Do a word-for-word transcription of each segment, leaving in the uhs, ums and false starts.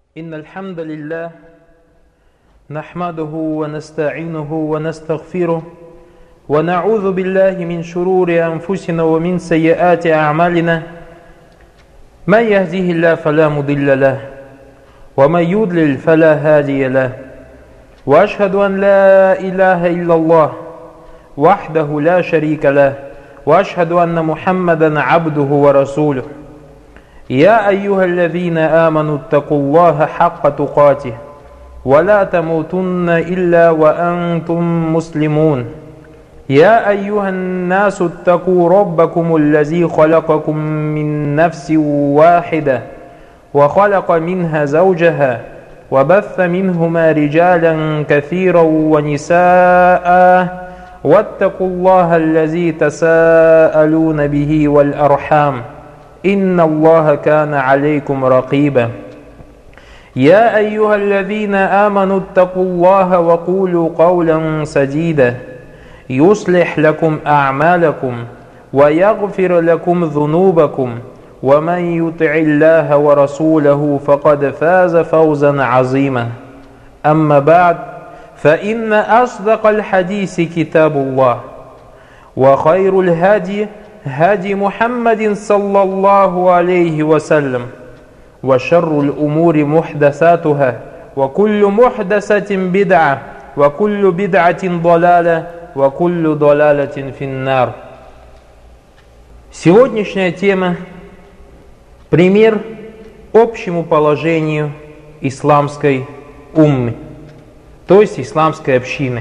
إن الحمد لله نحمده ونستعينه ونستغفره ونعوذ بالله من شرور أنفسنا ومن سيئات أعمالنا من يهده الله فلا مضل له ومن يضلل فلا هادي له وأشهد أن لا إله إلا الله وحده لا شريك له وأشهد أن محمدا عبده ورسوله يا أيها الذين آمنوا اتقوا الله حق تقاته ولا تموتن إلا وأنتم مسلمون يا أيها الناس اتقوا ربكم الذي خلقكم من نفس واحدة وخلق منها زوجها وبث منهما رجالا كثيرا ونساء واتقوا الله الذي تساءلون به والأرحام إن الله كان عليكم رقيبا يا أيها الذين آمنوا اتقوا الله وقولوا قولا سديدا يصلح لكم أعمالكم ويغفر لكم ذنوبكم ومن يطع الله ورسوله فقد فاز فوزا عظيما أما بعد فإن أصدق الحديث كتاب الله وخير الهدي هدي محمد صلى الله عليه وسلم وشر الأمور محدثاتها وكل محدثة بدعة وكل بدعة ضلالة وكل ضلالة في النار. Сегодняшняя тема – пример общему положению исламской уммы, то есть исламской общины.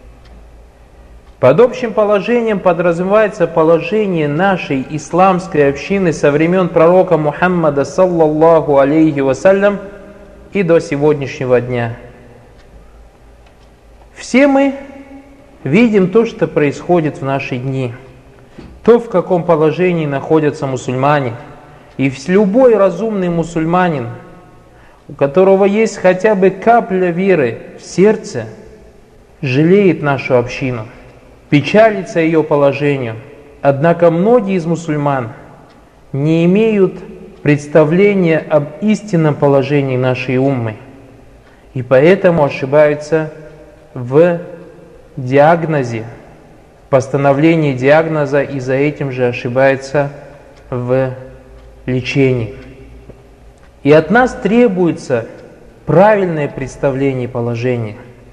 Под общим положением подразумевается положение нашей исламской общины со времен пророка Мухаммада саллаллаху алейхи вассалям и до сегодняшнего дня. Все мы видим то, что происходит в наши дни, то, в каком положении находятся мусульмане. И любой разумный мусульманин, у которого есть хотя бы капля веры в сердце, жалеет нашу общину, печалится ее положению. Однако многие из мусульман не имеют представления об истинном положении нашей уммы, и поэтому ошибаются в диагнозе, постановлении диагноза, и за этим же ошибаются в лечении. И от нас требуется правильное представление положения.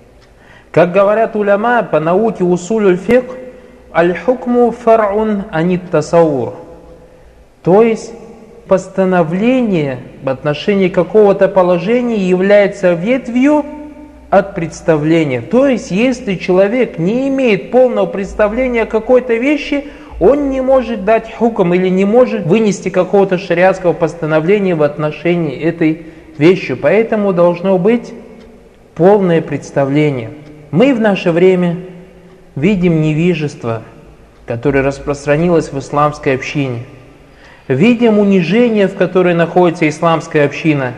Как говорят уляма по науке усулюль фикх, аль-хукму фар'ун анит тасаур. То есть постановление в отношении какого-то положения является ветвью от представления. То есть если человек не имеет полного представления о какой-то вещи, он не может дать хукм или не может вынести какого-то шариатского постановления в отношении этой вещи. Поэтому должно быть полное представление. Мы в наше время видим невежество, которое распространилось в исламской общине. Видим унижение, в которое находится исламская община.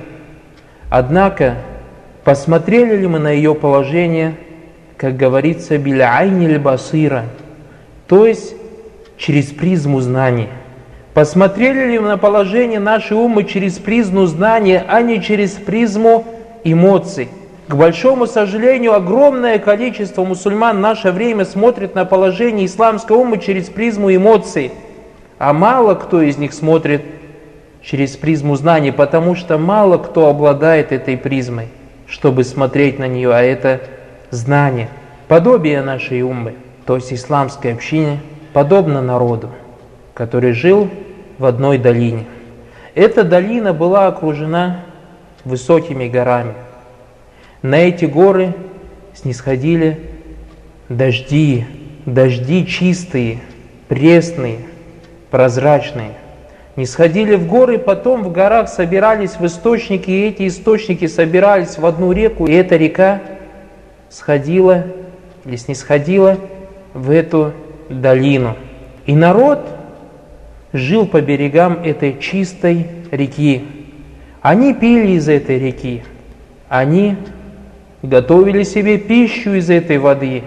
Однако, посмотрели ли мы на ее положение, как говорится, биля-айниль басира, то есть через призму знаний. Посмотрели ли мы на положение нашей уммы через призму знания, а не через призму эмоций. К большому сожалению, огромное количество мусульман в наше время смотрит на положение исламской уммы через призму эмоций, а мало кто из них смотрит через призму знаний, потому что мало кто обладает этой призмой, чтобы смотреть на нее, а это знание. Подобие нашей уммы, то есть исламской общине, подобно народу, который жил в одной долине. Эта долина была окружена высокими горами. На эти горы снисходили дожди, дожди чистые, пресные, прозрачные. Нисходили в горы, потом в горах собирались в источники, и эти источники собирались в одну реку, и эта река сходила или снисходила в эту долину. И народ жил по берегам этой чистой реки. Они пили из этой реки, они готовили себе пищу из этой воды,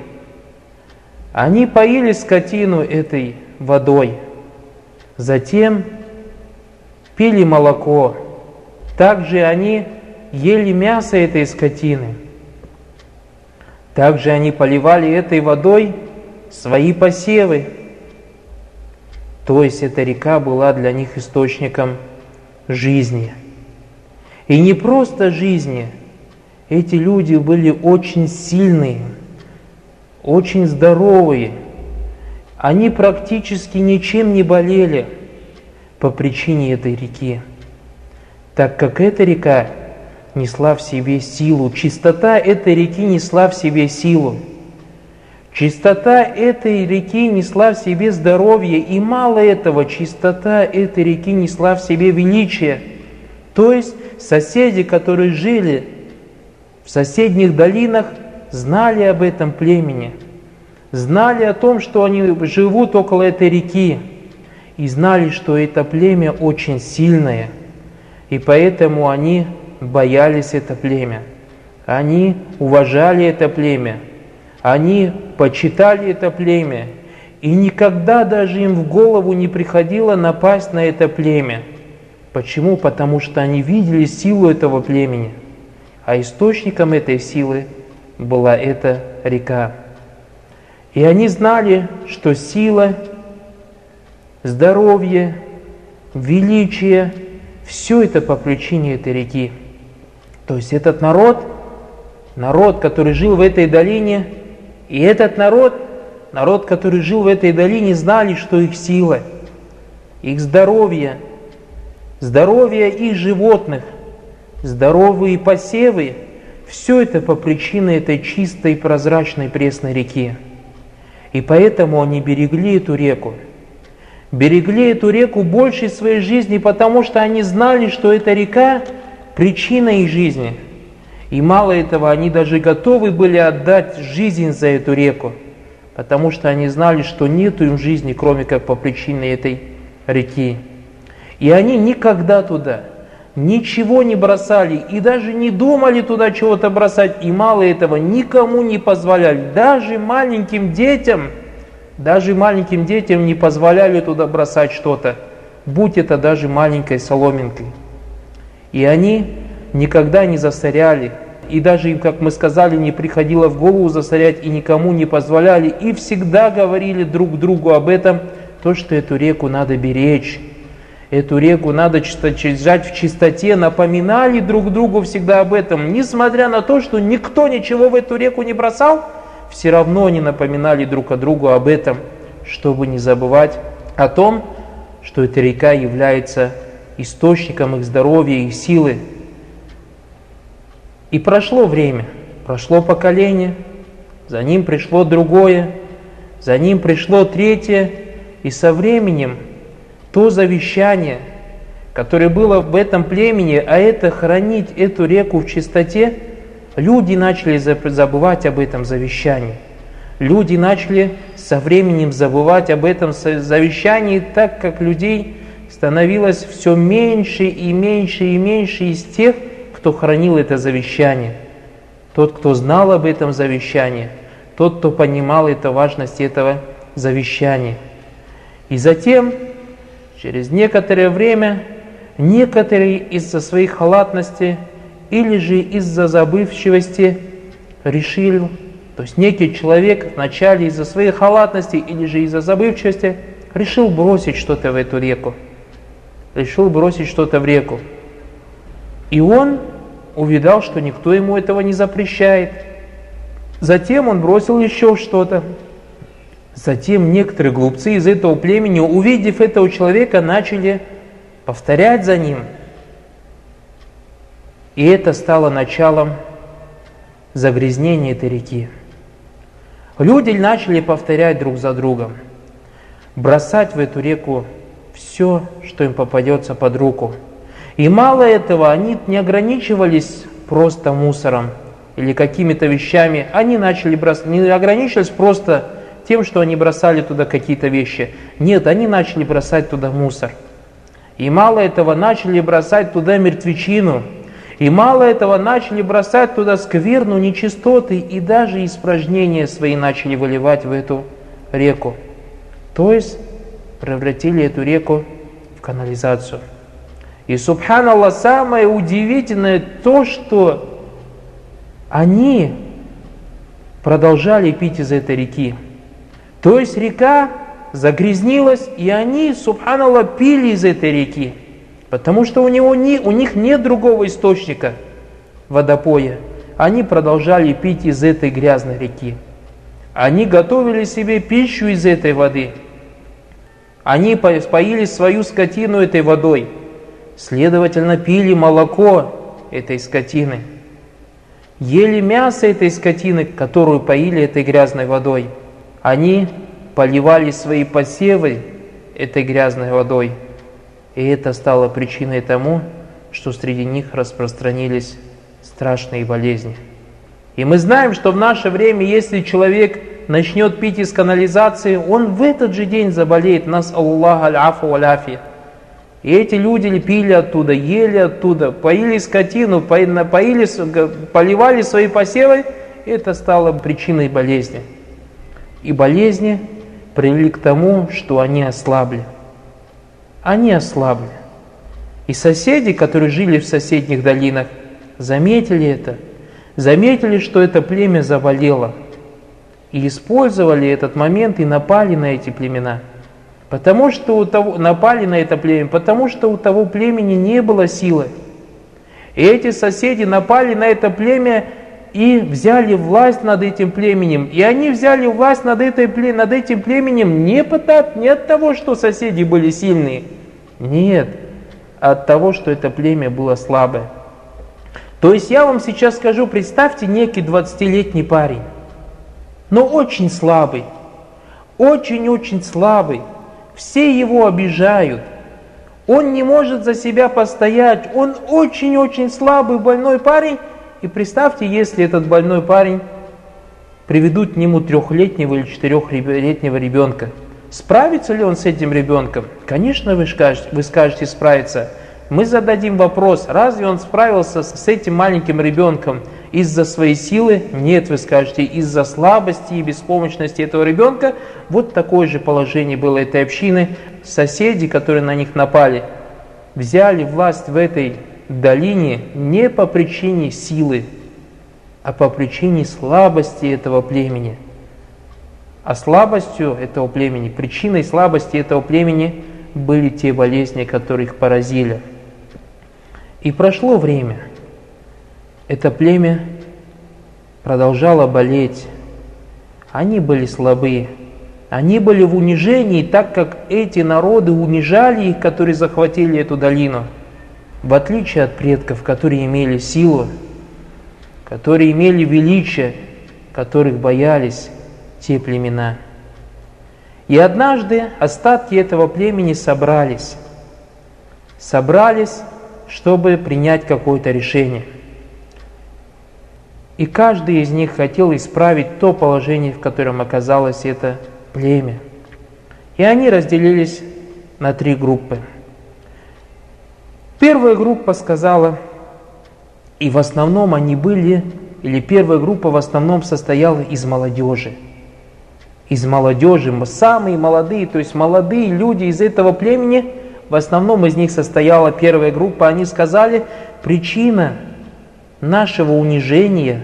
они поили скотину этой водой, затем пили молоко. Также они ели мясо этой скотины. Также они поливали этой водой свои посевы. То есть эта река была для них источником жизни. И не просто жизни. Эти люди были очень сильные, очень здоровые. Они практически ничем не болели по причине этой реки, так как эта река несла в себе силу. Чистота этой реки несла в себе силу. Чистота этой реки несла в себе здоровье, и мало этого, чистота этой реки несла в себе величие. То есть соседи, которые жили в соседних долинах, знали об этом племени, знали о том, что они живут около этой реки, и знали, что это племя очень сильное, и поэтому они боялись это племя, они уважали это племя, они почитали это племя, и никогда даже им в голову не приходило напасть на это племя. Почему? Потому что они видели силу этого племени, а источником этой силы была эта река. И они знали, что сила, здоровье, величие, все это по причине этой реки. То есть этот народ, народ, который жил в этой долине, и этот народ, народ, который жил в этой долине, знали, что их сила, их здоровье, здоровье их животных, здоровые посевы, все это по причине этой чистой, прозрачной, пресной реки. И поэтому они берегли эту реку. Берегли эту реку больше своей жизни, потому что они знали, что эта река – причина их жизни. И мало этого, они даже готовы были отдать жизнь за эту реку, потому что они знали, что нету им жизни, кроме как по причине этой реки. И они никогда туда ничего не бросали, и даже не думали туда чего-то бросать, и мало этого, никому не позволяли, даже маленьким детям, даже маленьким детям не позволяли туда бросать что-то, будь это даже маленькой соломинкой. И они никогда не засоряли, и даже им, как мы сказали, не приходило в голову засорять, и никому не позволяли, и всегда говорили друг другу об этом, то, что эту реку надо беречь, эту реку надо держать в чистоте, напоминали друг другу всегда об этом. Несмотря на то, что никто ничего в эту реку не бросал, все равно они напоминали друг о другу об этом, чтобы не забывать о том, что эта река является источником их здоровья, их силы. И прошло время, прошло поколение, за ним пришло другое, за ним пришло третье, и со временем то завещание, которое было в этом племени, а это хранить эту реку в чистоте, люди начали забывать об этом завещании. Люди начали со временем забывать об этом завещании, так как людей становилось все меньше и меньше и меньше из тех, кто хранил это завещание. Тот, кто знал об этом завещании, тот, кто понимал эту важность этого завещания. И затем, через некоторое время, некоторые из-за своей халатности или же из-за забывчивости решили, то есть некий человек вначале из-за своей халатности или же из-за забывчивости решил бросить что-то в эту реку. Решил бросить что-то в реку. И он увидал, что никто ему этого не запрещает. Затем он бросил еще что-то. Затем некоторые глупцы из этого племени, увидев этого человека, начали повторять за ним. И это стало началом загрязнения этой реки. Люди начали повторять друг за другом, бросать в эту реку все, что им попадется под руку. И мало этого, они не ограничивались просто мусором или какими-то вещами, они начали бросать, не ограничивались просто тем, что они бросали туда какие-то вещи. Нет, они начали бросать туда мусор. И мало этого, начали бросать туда мертвечину. И мало этого, начали бросать туда скверну, нечистоты, и даже испражнения свои начали выливать в эту реку. То есть превратили эту реку в канализацию. И, субханаллах, самое удивительное то, что они продолжали пить из этой реки. То есть река загрязнилась, и они, субханаллах, пили из этой реки. Потому что у, него не, у них нет другого источника водопоя. Они продолжали пить из этой грязной реки. Они готовили себе пищу из этой воды. Они поили свою скотину этой водой. Следовательно, пили молоко этой скотины. Ели мясо этой скотины, которую поили этой грязной водой. Они поливали свои посевы этой грязной водой. И это стало причиной тому, что среди них распространились страшные болезни. И мы знаем, что в наше время, если человек начнет пить из канализации, он в этот же день заболеет. Нас Аллах аль-афу валяфи. И эти люди пили оттуда, ели оттуда, поили скотину, поили, поливали свои посевы. Это стало причиной болезни. И болезни привели к тому, что они ослабли. Они ослабли. И соседи, которые жили в соседних долинах, заметили это. Заметили, что это племя заболело. И использовали этот момент и напали на эти племена. Потому что у того, напали на это племя, потому что у того племени не было силы. И эти соседи напали на это племя и взяли власть над этим племенем. И они взяли власть над, этой, над этим племенем не, потому, не от того, что соседи были сильные. Нет, а от того, что это племя было слабое. То есть я вам сейчас скажу, представьте некий двадцатилетний парень, но очень слабый, очень-очень слабый. Все его обижают. Он не может за себя постоять. Он очень-очень слабый, больной парень. И представьте, если этот больной парень приведут к нему трехлетнего или четырехлетнего ребенка. Справится ли он с этим ребенком? Конечно, вы скажете, вы скажете справиться. Мы зададим вопрос, разве он справился с этим маленьким ребенком из-за своей силы? Нет, вы скажете, из-за слабости и беспомощности этого ребенка. Вот такое же положение было этой общины. Соседи, которые на них напали, взяли власть в этой долине не по причине силы, а по причине слабости этого племени. А слабостью этого племени, причиной слабости этого племени были те болезни, которые их поразили. И прошло время. Это племя продолжало болеть. Они были слабы. Они были в унижении, так как эти народы унижали их, которые захватили эту долину. В отличие от предков, которые имели силу, которые имели величие, которых боялись те племена. И однажды остатки этого племени собрались. Собрались, чтобы принять какое-то решение. И каждый из них хотел исправить то положение, в котором оказалось это племя. И они разделились на три группы. Первая группа сказала, и в основном они были, или первая группа в основном состояла из молодежи. Из молодежи, самые молодые, то есть молодые люди из этого племени, в основном из них состояла первая группа, они сказали, причина нашего унижения,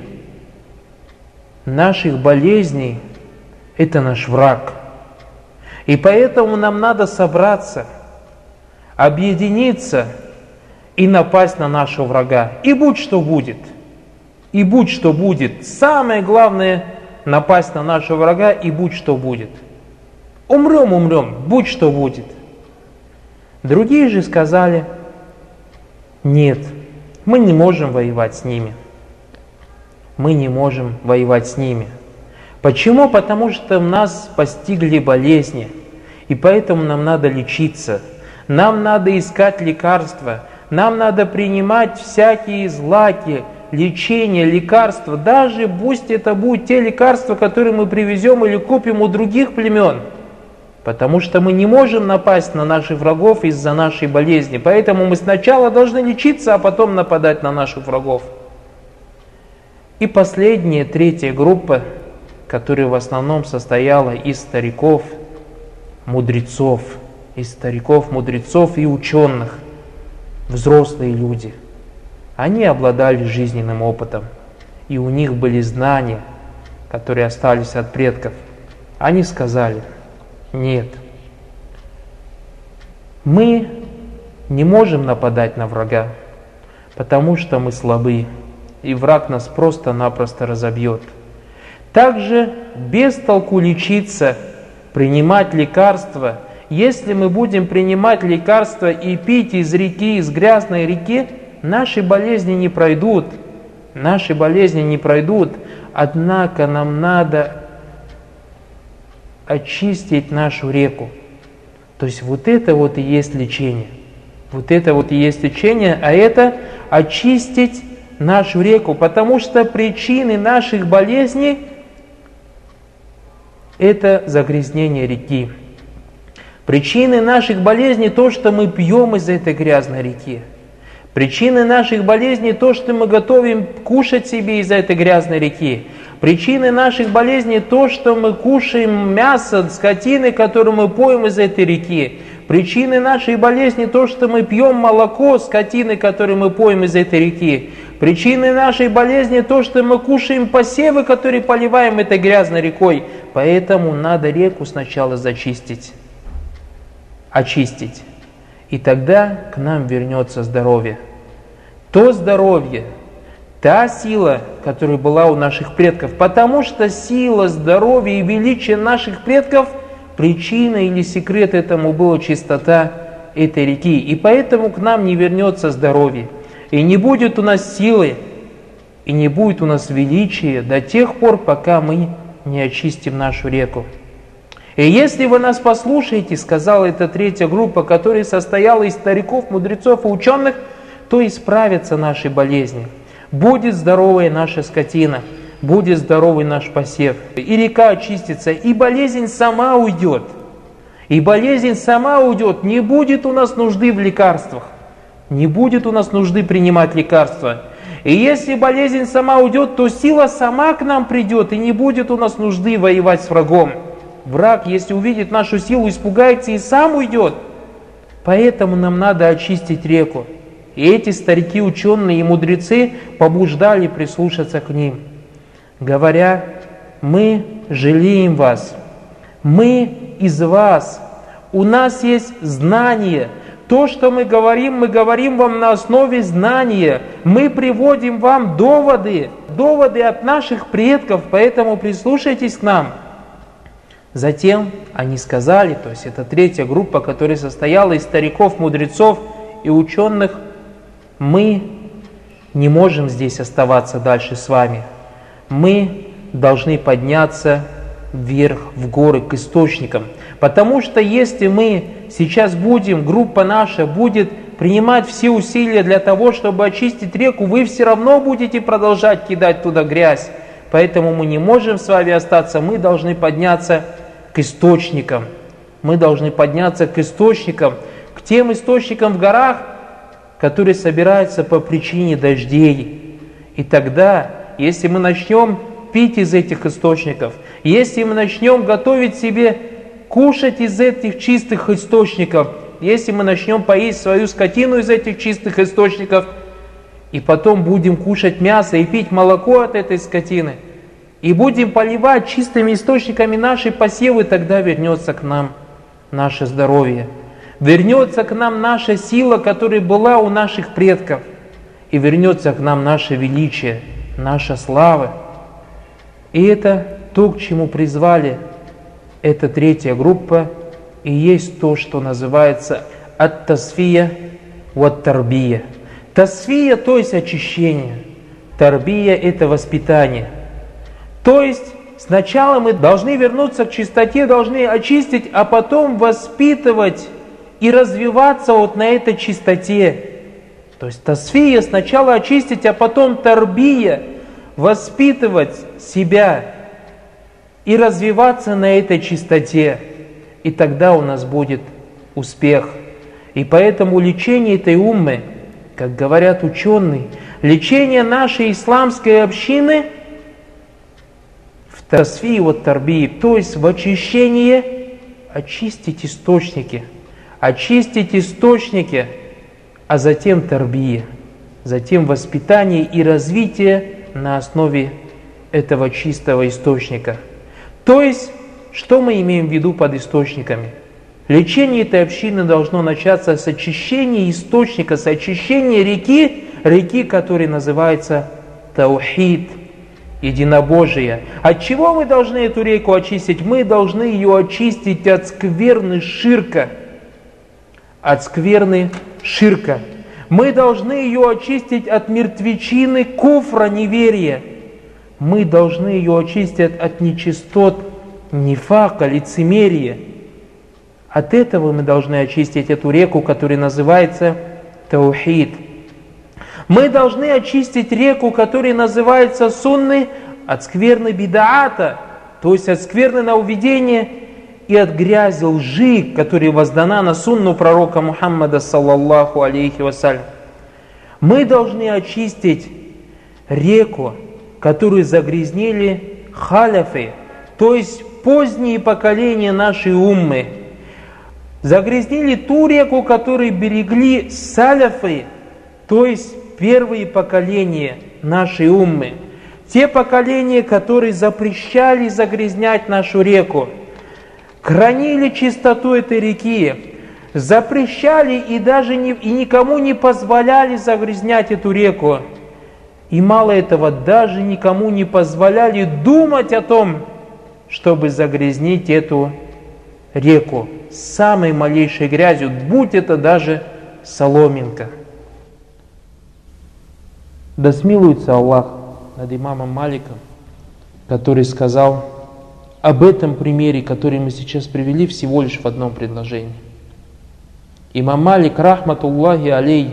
наших болезней, это наш враг. И поэтому нам надо собраться, объединиться и напасть на нашего врага. И будь что будет, и будь что будет. Самое главное — напасть на нашего врага, и будь что будет. Умрем, умрем, будь что будет. Другие же сказали, нет, мы не можем воевать с ними. Мы не можем воевать с ними. Почему? Потому что нас постигли болезни, и поэтому нам надо лечиться. Нам надо искать лекарства, нам надо принимать всякие злаки, лечение, лекарства, даже пусть это будут те лекарства, которые мы привезем или купим у других племен. Потому что мы не можем напасть на наших врагов из-за нашей болезни. Поэтому мы сначала должны лечиться, а потом нападать на наших врагов. И последняя, третья группа, которая в основном состояла из стариков, мудрецов, из стариков, мудрецов и ученых. взрослые люди. Они обладали жизненным опытом, и у них были знания, которые остались от предков. Они сказали: нет, мы не можем нападать на врага, потому что мы слабы, и враг нас просто-напросто разобьет. Также без толку лечиться, принимать лекарства. Если мы будем принимать лекарства и пить из реки, из грязной реки, наши болезни не пройдут. Наши болезни не пройдут. Однако нам надо очистить нашу реку. То есть вот это вот и есть лечение. Вот это вот и есть лечение, а это очистить нашу реку. Потому что причины наших болезней – это загрязнение реки. Причины наших болезней – то, что мы пьем из этой грязной реки. Причины наших болезней – то, что мы готовим кушать себе из этой грязной реки. Причины наших болезней – то, что мы кушаем мясо, скотины, которую мы поем из этой реки. Причины нашей болезни – то, что мы пьем молоко скотины, которую мы поем из этой реки. Причины нашей болезни – то, что мы кушаем посевы, которые поливаем этой грязной рекой. Поэтому надо реку сначала зачистить, очистить. И тогда к нам вернется здоровье. То здоровье, та сила, которая была у наших предков. Потому что сила, здоровье и величие наших предков, причина или секрет этому была чистота этой реки. И поэтому к нам не вернется здоровье. И не будет у нас силы, и не будет у нас величия до тех пор, пока мы не очистим нашу реку. И если вы нас послушаете, сказала эта третья группа, которая состояла из стариков, мудрецов и ученых, то исправятся наши болезни. Будет здоровая наша скотина, будет здоровый наш посев. И река очистится, и болезнь сама уйдет. И болезнь сама уйдет. Не будет у нас нужды в лекарствах. Не будет у нас нужды принимать лекарства. И если болезнь сама уйдет, то сила сама к нам придет, и не будет у нас нужды воевать с врагом. Враг, если увидит нашу силу, испугается и сам уйдет. Поэтому нам надо очистить реку. И эти старики, ученые и мудрецы побуждали прислушаться к ним, говоря: мы жалеем вас, мы из вас, у нас есть знание. То, что мы говорим, мы говорим вам на основе знания. Мы приводим вам доводы, доводы от наших предков, поэтому прислушайтесь к нам. Затем они сказали, то есть это третья группа, которая состояла из стариков, мудрецов и ученых: мы не можем здесь оставаться дальше с вами. Мы должны подняться вверх, в горы, к источникам. Потому что если мы сейчас будем, группа наша будет принимать все усилия для того, чтобы очистить реку, вы все равно будете продолжать кидать туда грязь. Поэтому мы не можем с вами остаться, мы должны подняться к источникам. Мы должны подняться к источникам, к тем источникам в горах, которые собираются по причине дождей. И тогда, если мы начнем пить из этих источников, если мы начнем готовить себе, кушать из этих чистых источников, если мы начнем поесть свою скотину из этих чистых источников, и потом будем кушать мясо и пить молоко от этой скотины, и будем поливать чистыми источниками наши посевы, тогда вернется к нам наше здоровье. Вернется к нам наша сила, которая была у наших предков. И вернется к нам наше величие, наша слава. И это то, к чему призвали эта третья группа, и есть то, что называется ат-тасфия ват-тарбия. Тасфия, то есть очищение. Тарбия – это воспитание. То есть сначала мы должны вернуться к чистоте, должны очистить, а потом воспитывать и развиваться вот на этой чистоте. То есть тасфия сначала очистить, а потом тарбия, воспитывать себя и развиваться на этой чистоте. И тогда у нас будет успех. И поэтому лечение этой уммы, как говорят ученые, лечение нашей исламской общины в тасфии вот тарбии, то есть в очищении, очистить источники. Очистить источники а затем тарбия, затем воспитание и развитие на основе этого чистого источника. То есть, что мы имеем в виду под источниками? Лечение этой общины должно начаться с очищения источника, с очищения реки, реки, которая называется таухид, единобожие. От чего мы должны эту реку очистить? Мы должны ее очистить от скверны ширка. От скверны ширка. Мы должны ее очистить от мертвечины куфра, неверия. Мы должны ее очистить от нечистот, нифака, лицемерия. От этого мы должны очистить эту реку, которая называется таухид. Мы должны очистить реку, которая называется сунны, от скверны бидаата, то есть от скверны нововведения и от грязи лжи, которая воздана на сунну пророка Мухаммада, саллаллаху алейхи вассалям. Мы должны очистить реку, которую загрязнили халяфы, то есть поздние поколения нашей уммы. Загрязнили ту реку, которую берегли саляфы, то есть первые поколения нашей уммы. Те поколения, которые запрещали загрязнять нашу реку, хранили чистоту этой реки, запрещали и даже не, и никому не позволяли загрязнять эту реку. И мало этого, даже никому не позволяли думать о том, чтобы загрязнить эту реку самой малейшей грязью, будь это даже соломинка. Да смилуется Аллах над имамом Маликом, который сказал об этом примере, который мы сейчас привели, всего лишь в одном предложении. Имам Малик, рахматуллахи алей,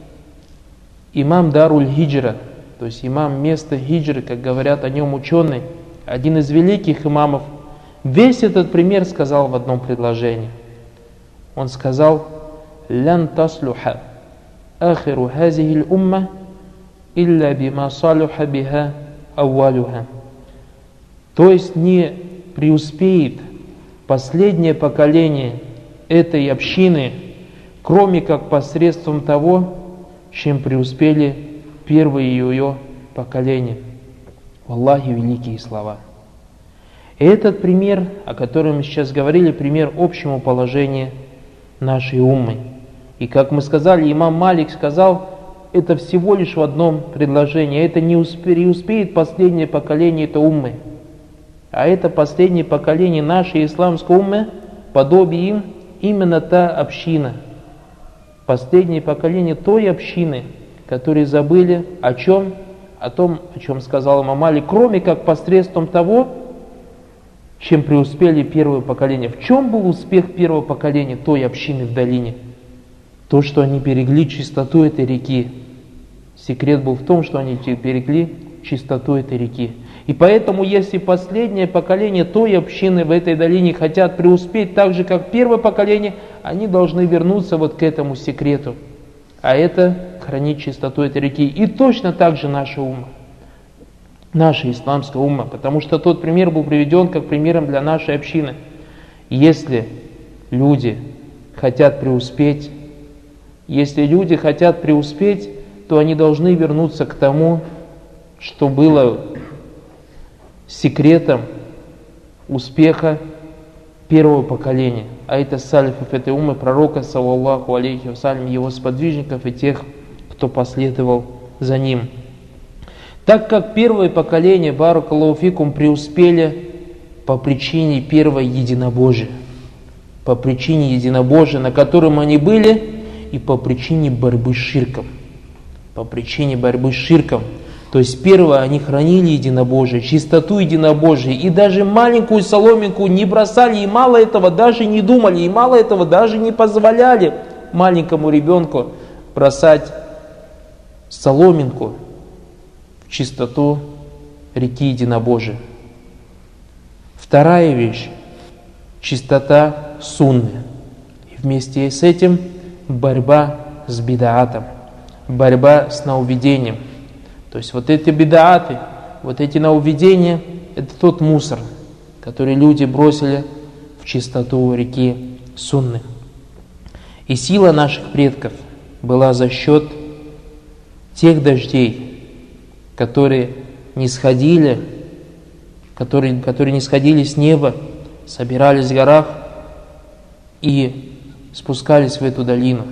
имам Даруль Хиджра, то есть имам места хиджры, как говорят о нем ученые, один из великих имамов, весь этот пример сказал в одном предложении. Он сказал: «Лян таслуха ахиру хазихиль умма илля бима салуха биха ауалюха». То есть не преуспеет последнее поколение этой общины, кроме как посредством того, чем преуспели первые ее поколения. Аллахи, великие слова. И этот пример, о котором мы сейчас говорили, пример общему положению нашей уммы. И как мы сказали, имам Малик сказал, это всего лишь в одном предложении. Это не преуспеет последнее поколение этой уммы. А это последнее поколение нашей исламской уммы, подобие им, именно та община. Последнее поколение той общины, которые забыли о чем? О том, о чем сказал имам Малик, кроме как посредством того, чем преуспели первое поколение. В чем был успех первого поколения той общины в долине? То, что они берегли чистоту этой реки. Секрет был в том, что они берегли чистоту этой реки. И поэтому, если последнее поколение той общины в этой долине хотят преуспеть так же, как первое поколение, они должны вернуться вот к этому секрету. А это хранить чистоту этой реки. И точно так же наша умма. Наша исламская умма. Потому что тот пример был приведен как примером для нашей общины. Если люди хотят преуспеть, если люди хотят преуспеть, то они должны вернуться к тому, что было секретом успеха первого поколения. А это салифов этой уммы, пророка, саллаллаху алейхи вассалям, его сподвижников и тех, кто последовал за ним. Так как первое поколение, баракаллаху фикум, преуспели по причине первого единобожия, по причине единобожия, на котором они были, и по причине борьбы с ширком. По причине борьбы с ширком. То есть первое, они хранили единобожие, чистоту единобожия, и даже маленькую соломинку не бросали, и мало этого даже не думали, и мало этого даже не позволяли маленькому ребенку бросать соломинку в чистоту реки единобожия. Вторая вещь – чистота сунны. И вместе с этим борьба с бидаатом, борьба с нововведением. То есть вот эти бидааты, вот эти нововведения, это тот мусор, который люди бросили в чистоту реки Сунны. И сила наших предков, была за счет тех дождей, которые не сходили, которые, которые не сходили с неба, собирались в горах и спускались в эту долину.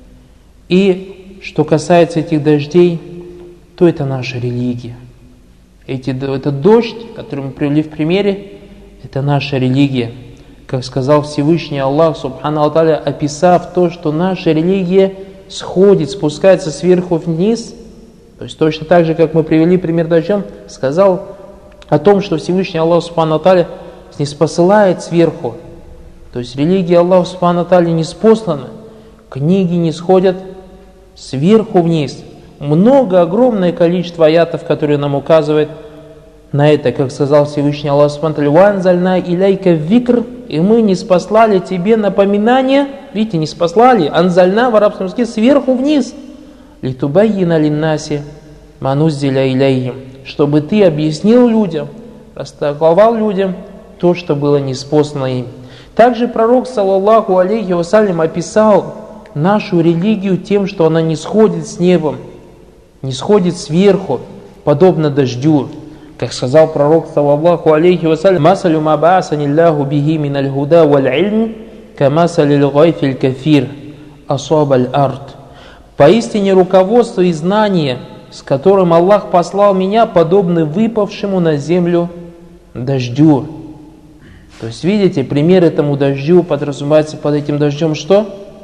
И что касается этих дождей, то это наша религия. Эти, этот дождь, который мы привели в примере, это наша религия. Как сказал Всевышний Аллах, Субхану Ва-Тааля, описав то, что наша религия сходит, спускается сверху вниз, то есть точно так же, как мы привели пример дождем, сказал о том, что Всевышний Аллах Субхану Ва-Тааля не спосылает сверху. То есть религия Аллаха Субхану Ва-Тааля не спослана, книги не сходят сверху вниз. Много, огромное количество аятов, которые нам указывают на это, как сказал Всевышний Аллах Субхану Ва-Тааля: «Ванзальна иляйка викр», и мы не спаслали тебе напоминание, видите, не спаслали, анзальна в арабском языке сверху вниз, литубайина линнаси мануззиля иляйхим, чтобы ты объяснил людям, растолковал людям то, что было ниспослано им. Также пророк, саллаллаху алейхи вассалям, описал нашу религию тем, что она не сходит с небом, не сходит сверху, подобно дождю. Как сказал пророк, саллаллаху алейхи вассалям: «Масалю ма баасаниллаху бихи миналь худа валь ильм, камасалил гайфиль кафир, асабаль ард». Поистине руководство и знание, с которым Аллах послал меня, подобны выпавшему на землю дождю. То есть, видите, пример этому дождю подразумевается под этим дождем что?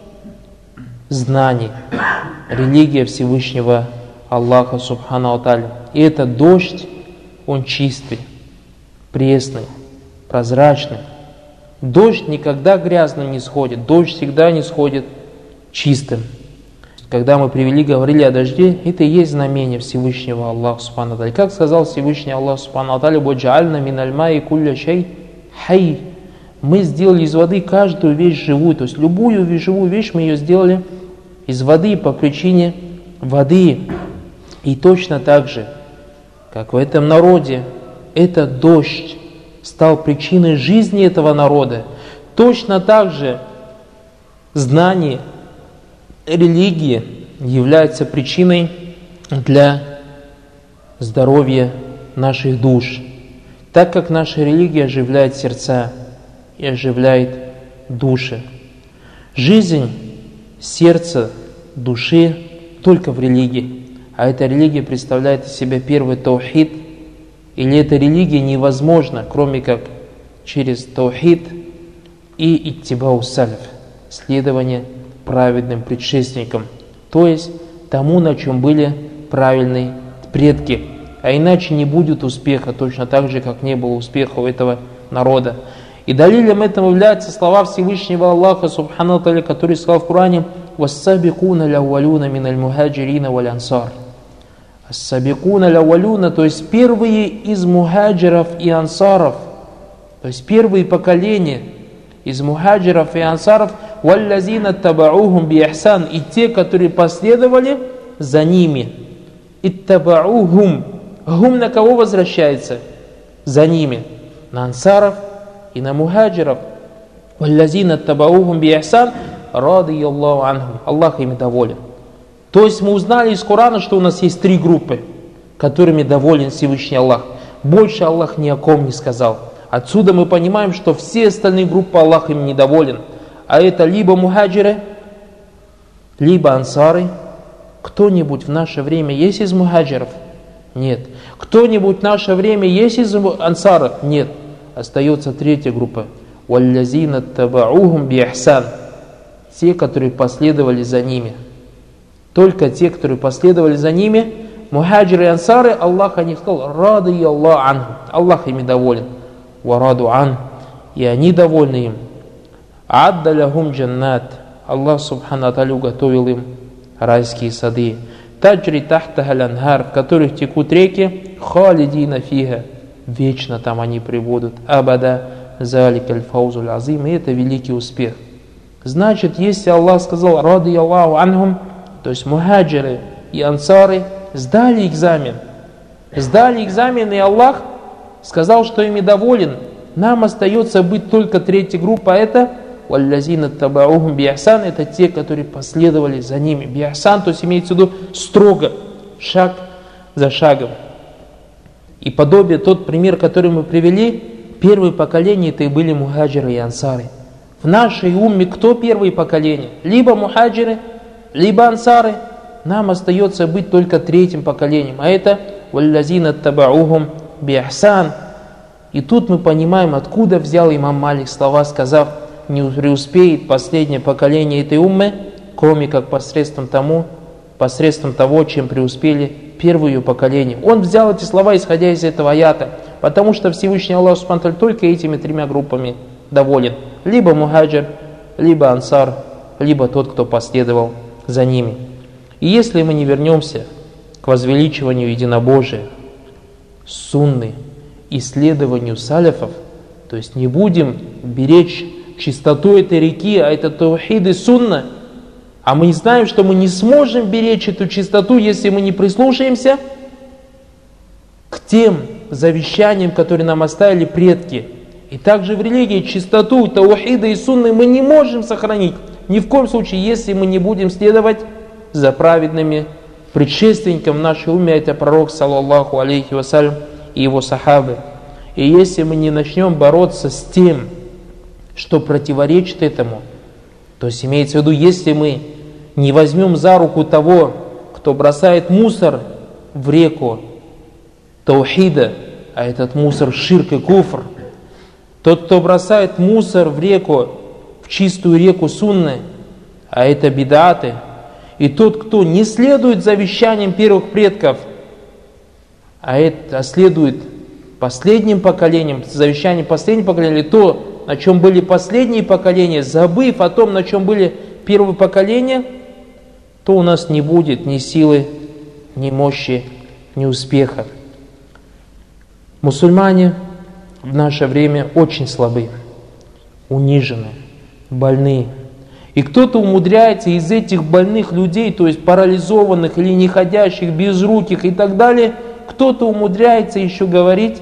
Знание, религия Всевышнего Аллаха Субхану Ва-Тааля. И этот дождь, он чистый, пресный, прозрачный. Дождь никогда грязным не сходит, дождь всегда не сходит чистым. Когда мы привели, говорили о дожде, это и есть знамение Всевышнего Аллаха Субхану Ва-Тааля. Как сказал Всевышний Аллах Субхану Ва-Тааля: «Ваджаальна миналь маи кулля шай хай». Мы сделали из воды каждую вещь живую, то есть любую живую вещь мы ее сделали из воды по причине воды. И точно так же, как в этом народе этот дождь стал причиной жизни этого народа, точно так же знание, религия является причиной для здоровья наших душ, так как наша религия оживляет сердца и оживляет души. Жизнь сердца, души только в религии. А эта религия представляет из себя первый таухид. Или эта религия невозможна, кроме как через таухид и иттибау салиф, следование праведным предшественникам, то есть тому, на чем были правильные предки. А иначе не будет успеха, точно так же, как не было успеха у этого народа. И далилем этому являются слова Всевышнего Аллаха Субхану Ва-Тааля, который сказал в Коране: «Вассабикуна ляввалюна миналь мухаджирина валь ансар». Ассабикуна ляввалюна, то есть первые из мухаджиров и ансаров, то есть первые поколения из мухаджиров и ансаров, валлазина табаухум би ихсан, и те, которые последовали за ними. Иттабаухум, гум на кого возвращается? За ними, на ансаров и на мухаджиров. Валлазина табаухум би ихсан, радияллаху анхум, Аллах ими доволен. То есть мы узнали из Корана, что у нас есть три группы, которыми доволен Всевышний Аллах. Больше Аллах ни о ком не сказал. Отсюда мы понимаем, что все остальные группы Аллах им недоволен. А это либо мухаджиры, либо ансары. Кто-нибудь в наше время есть из мухаджиров? Нет. Кто-нибудь в наше время есть из ансаров? Нет. Остается третья группа. «Валлазина табаухум би ихсан». Те, которые последовали за ними. Только те, которые последовали за ними, мухаджиры и ансары, Аллах о них сказал: «Рады Аллах анху». Аллах ими доволен. «Вараду ан». И они довольны им. «Адда лахум джаннат». Аллах Субхану Ва-Тааля уготовил им райские сады. «Таджри тахтаха ланхар», в которых текут реки, «халидина фиха». Вечно там они пребудут. «Абада залика аль-фаузуль азим». И это великий успех. Значит, если Аллах сказал «Рады Аллаху анхум», то есть мухаджиры и ансары сдали экзамен. Сдали экзамен, и Аллах сказал, что ими доволен. Нам остается быть только третья группа, это «Валлазина табаухум биахсан» — это те, которые последовали за ними. Биахсан, то есть имеется в виду строго, шаг за шагом. И подобие, тот пример, который мы привели, первые поколения это и были мухаджиры и ансары. В нашей умме кто первые поколения? Либо мухаджиры, либо ансары. Нам остается быть только третьим поколением, а это «Валлазина табаухум биахсан». И тут мы понимаем, откуда взял имам Малик слова, сказав: не преуспеет последнее поколение этой уммы, кроме как посредством тому, посредством того, чем преуспели первые ее поколения. Он взял эти слова, исходя из этого аята, потому что Всевышний Аллах Субхану ва Тааля только этими тремя группами доволен. Либо мухаджир, либо ансар, либо тот, кто последовал за ними. И если мы не вернемся к возвеличиванию единобожия, сунны, исследованию саляфов, то есть не будем беречь чистоту этой реки, а это таухид и сунна, а мы знаем, что мы не сможем беречь эту чистоту, если мы не прислушаемся к тем завещаниям, которые нам оставили предки. И также в религии чистоту таухида и сунны мы не можем сохранить ни в коем случае, если мы не будем следовать за праведными предшественниками в нашей умме, это пророк, саллаллаху алейхи вассалям, и его сахабы. И если мы не начнем бороться с тем, что противоречит этому, то есть имеется в виду, если мы не возьмем за руку того, кто бросает мусор в реку таухида, а этот мусор ширк и куфр, тот, кто бросает мусор в реку, в чистую реку сунны, а это бидаты, и тот, кто не следует завещаниям первых предков, а это следует последним поколениям, завещанием последним поколениям, или то, на чем были последние поколения, забыв о том, на чем были первые поколения, то у нас не будет ни силы, ни мощи, ни успеха. Мусульмане в наше время очень слабы, унижены, больны. И кто-то умудряется из этих больных людей, то есть парализованных или неходящих, безруких и так далее, кто-то умудряется еще говорить,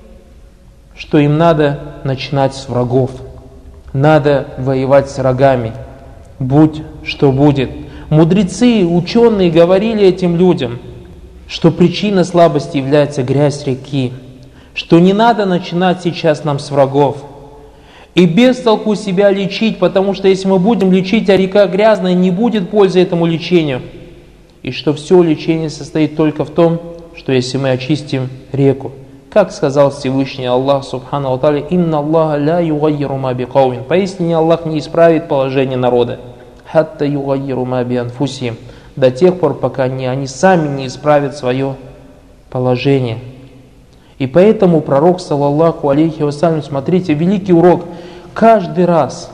что им надо начинать с врагов, надо воевать с врагами, будь что будет. Мудрецы, ученые говорили этим людям, что причина слабости является грязь реки, что не надо начинать сейчас нам с врагов. И без толку себя лечить, потому что если мы будем лечить, а река грязная, не будет пользы этому лечению. И что все лечение состоит только в том, что если мы очистим реку. Как сказал Всевышний Аллах Субхану ва Тааля: «Инна Аллаха ла югаййиру ма бикаумин». Поистине Аллах не исправит положение народа. «Хатта югаййиру ма би анфусихим». До тех пор, пока они, они сами не исправят свое положение. И поэтому пророк, саллаллаху алейхи вассалям, смотрите, великий урок, каждый раз,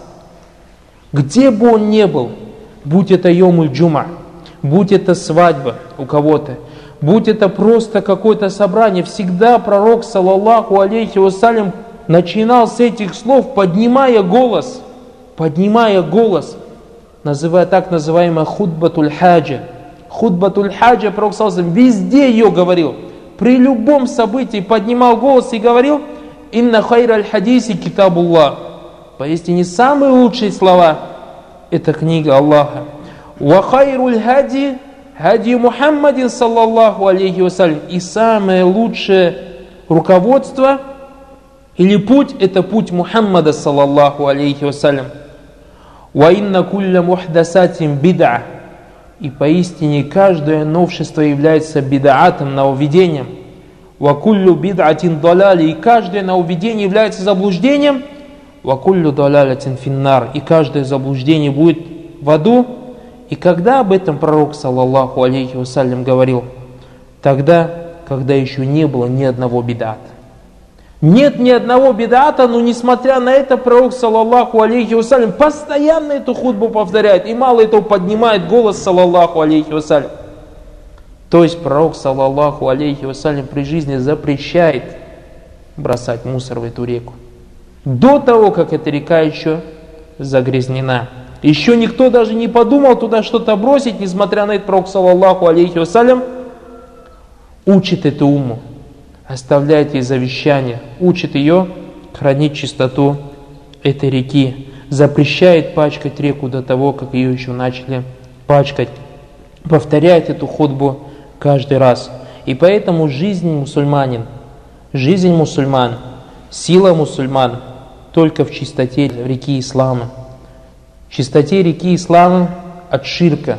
где бы он ни был, будь это йомуль джума, будь это свадьба у кого-то, будь это просто какое-то собрание, всегда пророк, саллаллаху алейхи вассалям, начинал с этих слов, поднимая голос, поднимая голос, называя так называемая хутбатуль хаджа. Хутбатуль хаджа, пророк, саллаллаху алейхи вассалям, везде ее говорил. При любом событии поднимал голос и говорил: «Инна хайраль хадиси китабуллах». Поистине самые лучшие слова – это книга Аллаха. «Ва хайруль хади хади Мухаммадин саллаллаху алейхи вассалям». И самое лучшее руководство или путь – это путь Мухаммада саллаллаху алейхи вассалям. «Ва инна кулля мухдасатин бид'a». И поистине каждое новшество является бидаатом, нововведением. «Ва куллю бид'атин далали». И каждое нововведение является заблуждением. «Ва куллю далалятин финнар». И каждое заблуждение будет в аду. И когда об этом пророк, саллаллаху алейхи вассалям, говорил? Тогда, когда еще не было ни одного бид'ата. Нет ни одного бид'ата, но несмотря на это, пророк, саллаллаху алейхи вассалям, постоянно эту хутбу повторяет. И мало этого, поднимает голос, саллаллаху алейхи вассалям. То есть пророк, саллаллаху алейхи вассалям, при жизни запрещает бросать мусор в эту реку. До того, как эта река еще загрязнена. Еще никто даже не подумал туда что-то бросить, несмотря на это, пророк, саллаллаху алейхи вассалям, учит эту умму, оставляет ей завещание, учит ее хранить чистоту этой реки. запрещает пачкать реку до того, как ее еще начали пачкать. Повторяет эту хутбу каждый раз. И поэтому жизнь мусульманин, жизнь мусульман, сила мусульман только в чистоте реки ислама. В чистоте реки ислама от ширка,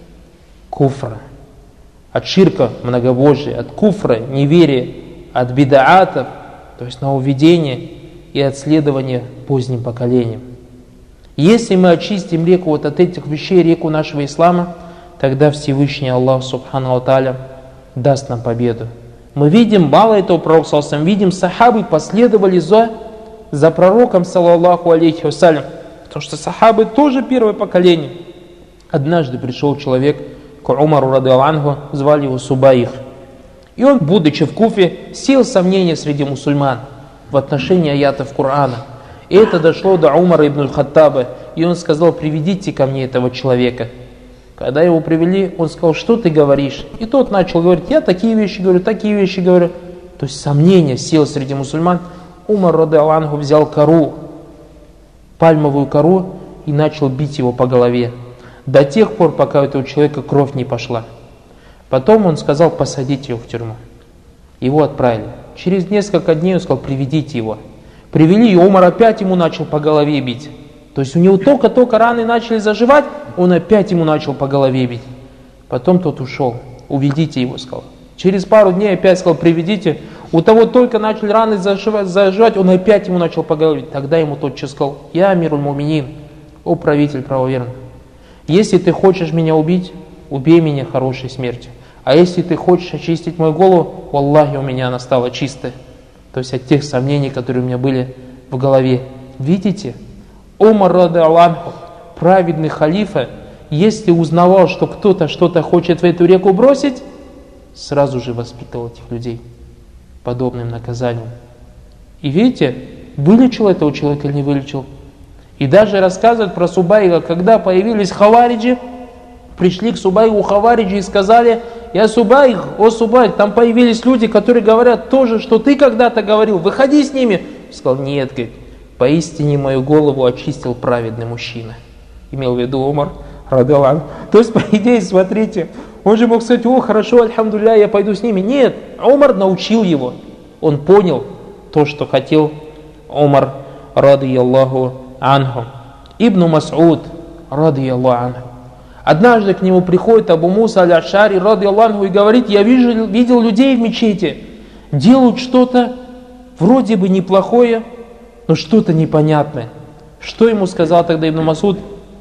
куфра, от ширка многобожия, от куфра, неверия, от бидаатов, то есть нововведения и от следования поздним поколениям. Если мы очистим реку вот от этих вещей, реку нашего ислама, тогда Всевышний Аллах Субхану ва Тааля даст нам победу. Мы видим, мало этого, пророк саллаллаху алейхи ва саллям, видим, сахабы последовали за, за пророком, саллаллаху алейхи ва саллям, потому что сахабы тоже первое поколение. Однажды пришел человек к Умару, радиаллаху анху, звали его Субаих. И он, будучи в Куфе, сеял сомнения среди мусульман в отношении аятов Корана. И это дошло до Умара ибн аль-Хаттаба, и он сказал: приведите ко мне этого человека. Когда его привели, он сказал: что ты говоришь? И тот начал говорить: я такие вещи говорю, такие вещи говорю. То есть сомнение сеяло среди мусульман. Умар, радиаллаху анху, взял кору, пальмовую кору, и начал бить его по голове. До тех пор, пока у этого человека кровь не пошла. Потом он сказал: посадите его в тюрьму. Его отправили. Через несколько дней он сказал: приведите его. Привели, и Умар опять ему начал по голове бить. То есть у него только-только раны начали заживать, он опять ему начал по голове бить. Потом тот ушел. Уведите его, сказал. Через пару дней опять сказал: приведите. У того только начали раны заживать, заживать, он опять ему начал по голове бить. Тогда ему тотчас сказал: я амируль муминин, о правитель правоверный. Если ты хочешь меня убить, убей меня хорошей смертью. А если ты хочешь очистить мою голову, валлахи, у меня она стала чистая. То есть от тех сомнений, которые у меня были в голове. Видите? Умар, радиаллаху анху, праведный халифа, если узнавал, что кто-то что-то хочет в эту реку бросить, сразу же воспитывал этих людей подобным наказанием. И видите, вылечил этого человека или не вылечил? И даже рассказывают про Субайга, когда появились хавариджи, пришли к Субайгу хавариджи и сказали: я Субайг, о Субайг, там появились люди, которые говорят то же, что ты когда-то говорил, выходи с ними. Он сказал: нет, говорит, поистине мою голову очистил праведный мужчина. Имел в виду Умар, радиаллаху анху. То есть, по идее, смотрите, он же мог сказать: о, хорошо, альхамдулилля, я пойду с ними. Нет, Умар научил его. Он понял то, что хотел Умар, радиаллаху анху. Ибн Мас'уд, радиаллаху анху. Однажды к нему приходит Абу Муса аль-Аш'ари, радиаллаху анху, и говорит: я вижу, видел людей в мечети, делают что-то вроде бы неплохое, но что-то непонятное. Что ему сказал тогда Ибн Мас'уд?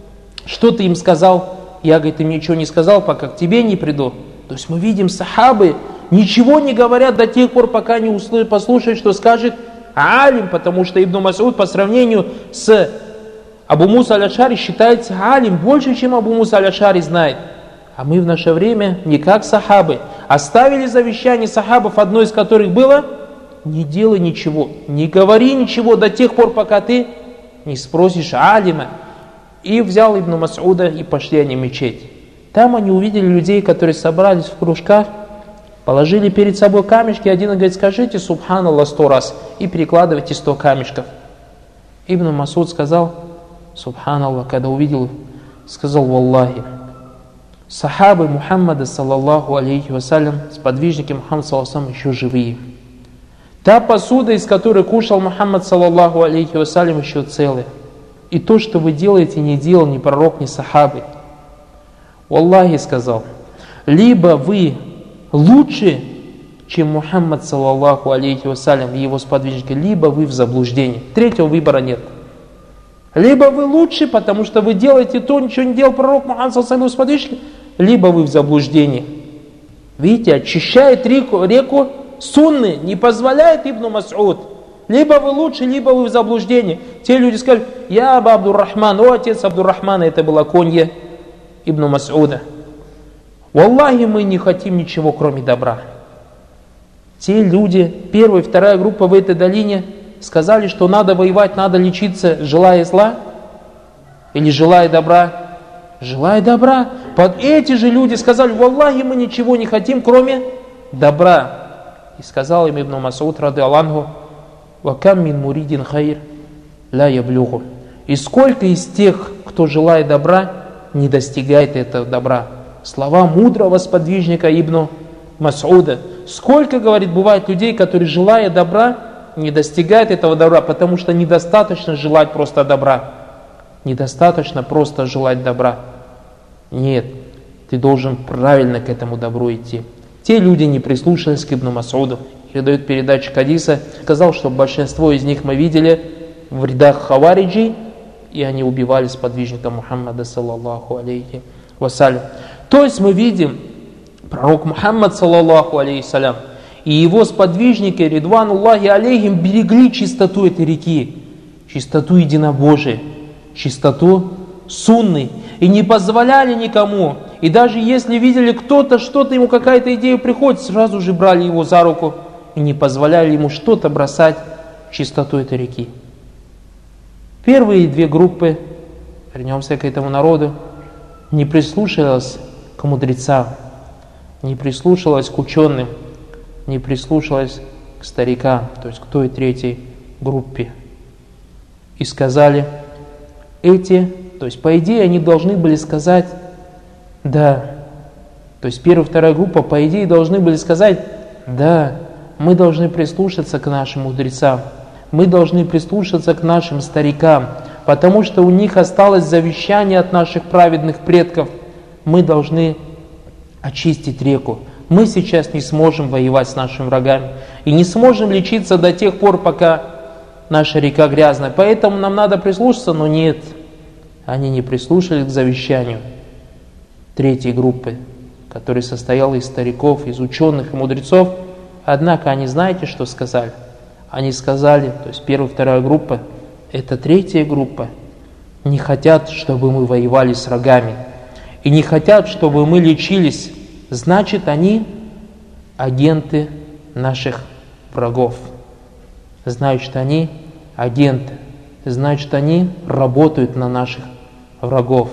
Что ты им сказал? Я, говорит, им ничего не сказал, пока к тебе не приду. То есть мы видим, сахабы ничего не говорят до тех пор, пока не услышат, послушают, что скажет алим, потому что Ибн Мас'уд по сравнению с Абу Муса аль-Аш'ари считается алим больше, чем Абу Муса аль-Аш'ари знает. А мы в наше время не как сахабы. Оставили завещание сахабов, одно из которых было: не делай ничего, не говори ничего до тех пор, пока ты не спросишь алима. И взял Ибн Мас'уда, и пошли они в мечеть. Там они увидели людей, которые собрались в кружках, положили перед собой камешки. Один говорит: скажите субханаллах сто раз и перекладывайте сто камешков. Ибн Мас'уд сказал субханаллах, когда увидел, сказал: валлахи, сахабы Мухаммада саллаллаху алейхи вассалям, сподвижники Мухаммада саллаллаху алейхи вассалям, еще живые. Та посуда, из которой кушал Мухаммад саллаллаху алейхи вассалям, еще целая. И то, что вы делаете, не делал ни пророк, ни сахабы. Валлахи, сказал, либо вы лучше, чем Мухаммад саллаллаху алейхи вассалям и его сподвижники, либо вы в заблуждении. Третьего выбора нет. Либо вы лучше, потому что вы делаете то, ничего не делал пророк Мухаммад саллаллаху алейхи вассалям и его сподвижники, либо вы в заблуждении. Видите, очищает реку, реку сунны, не позволяет Ибн Мас'уд. Либо вы лучше, либо вы в заблуждении. Те люди скажут: я Аба Абдур-Рахман, о отец Абдур-Рахмана, это была конья Ибн Мас'уда. Валлахи, мы не хотим ничего, кроме добра. Те люди, первая и вторая группа в этой долине, сказали, что надо воевать, надо лечиться, желая зла или желая добра. Желая добра. Под эти же люди сказали: валлахи, мы ничего не хотим, кроме добра. И сказал им Ибн Мас'уд, радиаллаху анху: «Ва кам мин муридин хайр ла яблюгу». И сколько из тех, кто желает добра, не достигает этого добра. Слова мудрого сподвижника Ибн Мас'уда. Сколько, говорит, бывает людей, которые, желая добра, не достигают этого добра, потому что недостаточно желать просто добра. Недостаточно просто желать добра. Нет, ты должен правильно к этому добру идти. Те люди не прислушались к Ибн Мас'уду. Передает передатчик хадиса, сказал, что большинство из них мы видели в рядах хавариджи, и они убивали сподвижника Мухаммада, саллаллаху алейхи вассалям. То есть мы видим, пророк Мухаммад, саллаллаху алейхи вассалям, и его сподвижники, ридвануллахи алейхим, берегли чистоту этой реки, чистоту единобожия, чистоту сунны, и не позволяли никому, и даже если видели кто-то, что-то ему, какая-то идея приходит, сразу же брали его за руку и не позволяли ему что-то бросать в чистоту этой реки. Первые две группы, вернемся к этому народу, не прислушалась к мудрецам, не прислушалась к ученым, не прислушалась к старикам, то есть к той третьей группе. И сказали, эти, то есть по идее они должны были сказать, да, то есть первая и вторая группа по идее должны были сказать, да, мы должны прислушаться к нашим мудрецам, мы должны прислушаться к нашим старикам, потому что у них осталось завещание от наших праведных предков. Мы должны очистить реку. Мы сейчас не сможем воевать с нашими врагами и не сможем лечиться до тех пор, пока наша река грязная. Поэтому нам надо прислушаться, но нет, они не прислушались к завещанию третьей группы, которая состояла из стариков, из ученых и мудрецов. Однако они, знаете, что сказали? Они сказали, то есть первая и вторая группа, это третья группа, не хотят, чтобы мы воевали с врагами, и не хотят, чтобы мы лечились. Значит, они агенты наших врагов. Значит, они агенты. Значит, они работают на наших врагов.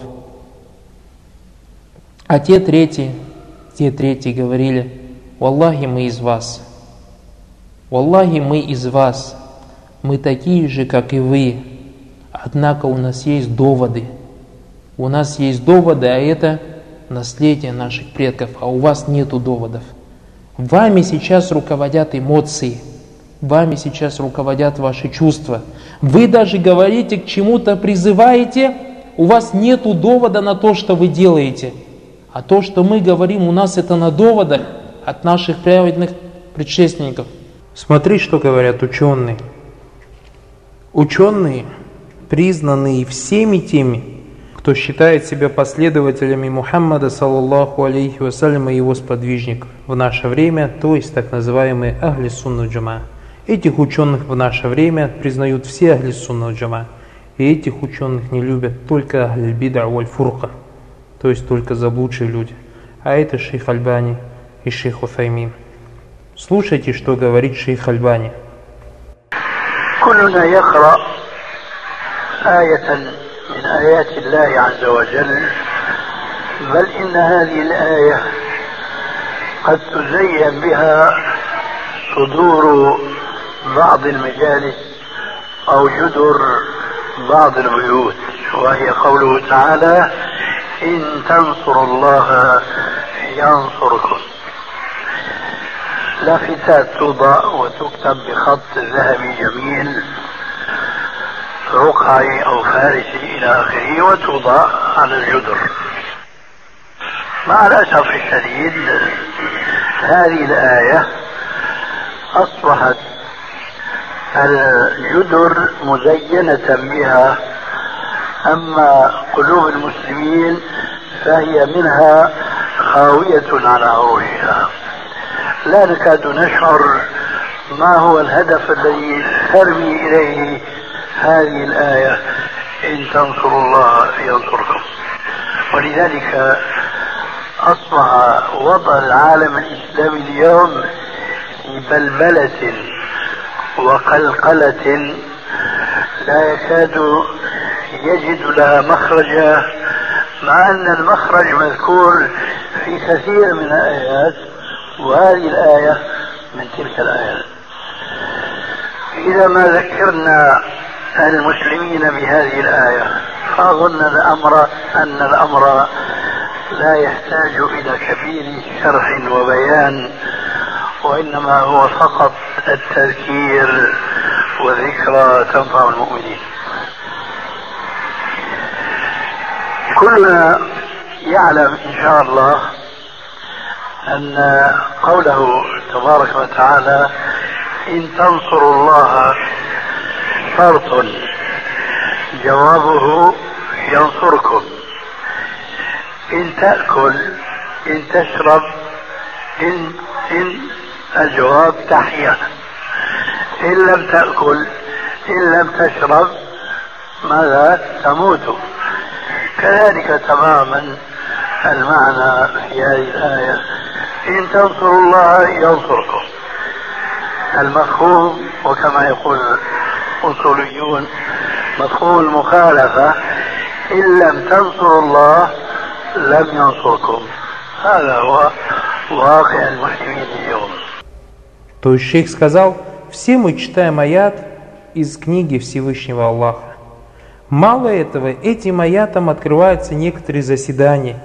А те третьи, те третьи говорили, «Валлахи, мы из вас». Валлахи, мы из вас, мы такие же, как и вы, однако у нас есть доводы. У нас есть доводы, а это наследие наших предков, а у вас нету доводов. Вами сейчас руководят эмоции, вами сейчас руководят ваши чувства. Вы даже говорите, к чему-то призываете, у вас нету довода на то, что вы делаете. А то, что мы говорим, у нас это на доводах от наших праведных предшественников. Смотри, что говорят ученые. Ученые, признанные всеми теми, кто считает себя последователями Мухаммада, саллаллаху алейхи вассалям, и его сподвижников в наше время, то есть так называемые ахли сунна джама. Этих ученых в наше время признают все ахли сунна джама. И этих ученых не любят только ахли бида валь фурка, то есть только заблудшие люди. А это шейх Альбани и шейх Уthаймин. Слушайте, что говорит шейх Альбани. كلنا يقرأ آية من آيات الله عز وجل بل إن هذه الآية قد تزين بها صدور بعض المجالس أو جدر بعض البيوت، وهي قوله تعالى إن تنصروا الله ينصركم. لافتات توضع وتكتب بخط ذهبي جميل رقعي أو فارسي إلى آخره وتوضع على الجدر. مع الأسف الشديد هذه الآية أصبحت الجدر مزينة بها، أما قلوب المسلمين فهي منها خاوية على عروشها. لا نكاد نشعر ما هو الهدف الذي ترمي إليه هذه الآية إن تنصروا الله ينصركم. ولذلك أصبح وضع العالم الإسلامي اليوم في بلبلة وقلقلة لا يكاد يجد لها مخرجا، مع أن المخرج مذكور في كثير من الآيات، وهذه الآية من تلك الآيات. إذا ما ذكرنا المسلمين بهذه الآية، فأظن الأمر أن الأمر لا يحتاج إلى كبير شرح وبيان، وإنما هو فقط التذكير وذكرى تنفع المؤمنين. كلنا يعلم إن شاء الله أن قوله تبارك وتعالى إن تنصروا الله شرط جوابه ينصركم، إن تأكل إن تشرب إن إن الجواب تحيا، إن لم تأكل إن لم تشرب ماذا؟ تموت. كذلك تماما المعنى في هذه الآية إن تنصروا الله ينصركم. المفهوم وكما يقول الأصوليون مفهوم المخالفة إن لم تنصروا الله لم ينصركم. هذا هو واقع المسلمين اليوم. То есть шейх сказал, все мы читаем аят из книги Всевышнего Аллаха. Мало этого, этим аятом открываются некоторые заседания.